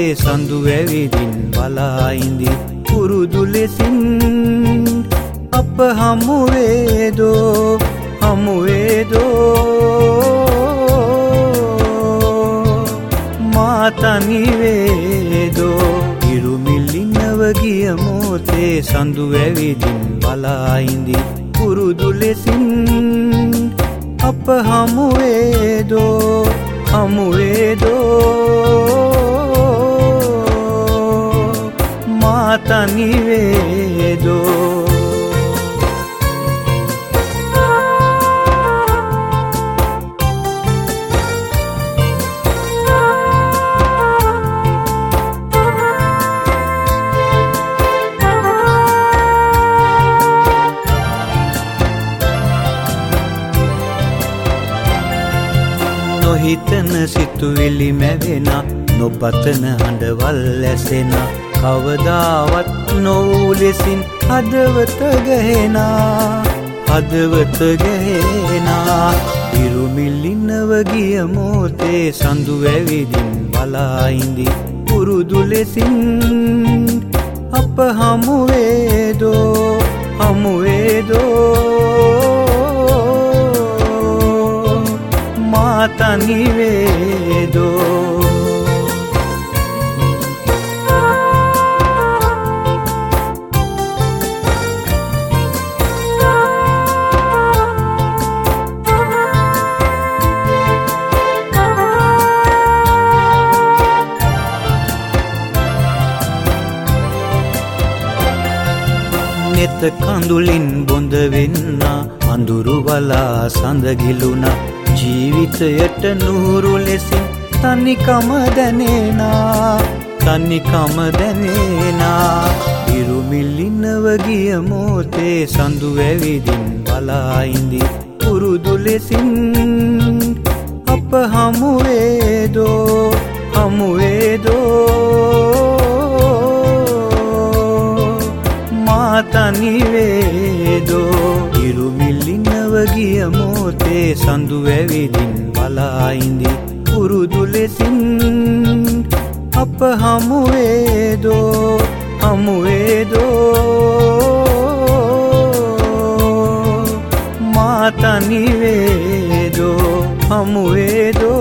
සඳු ඇවිදින් බලා ඉඳි පුරුදු ලෙසින් අප හමුවේදෝ මා තනිවේදෝ ඉරුමිල්ලිනව ගිය මොහොතේ සඳු ඇවිදින් බලා ඉඳි පුරුදු ලෙසින් අප හමුවේදෝ මා තනිවේදෝ නොහිතන සිතුවිලි මැවෙන නොපතන හඬවල් ඇසෙන කවදාවත් නොවූ ලෙසින් හදවත ගැහෙනා ඉරුමිල්ලිනව ගිය මොහොතේ සඳු ඇවිදින් බලා ඉඳි පුරුදු ලෙසින් අප හමුවේදෝ මා තනිවේදෝ නෙත කඳුලින් බොඳ වෙන්න අඳුරු වලා සඳ ගිලුණා ජීවිතයට නුහුරු ලෙසින් තනිකම දැනෙනා ඉරුමිල්ලිනව ගිය මොහොතේ සඳු ඇවිදින් බලා ඉඳි පුරුදු ලෙසින් අප හමුවේදෝ මා තනිවේදෝ ඉරුමිල්ලිනව ගිය මොහොතේ සඳු ඇවිදින් බලා ඉඳි පුරුදු ලෙසින් අප හමුවේදෝ මා තනිවේදෝ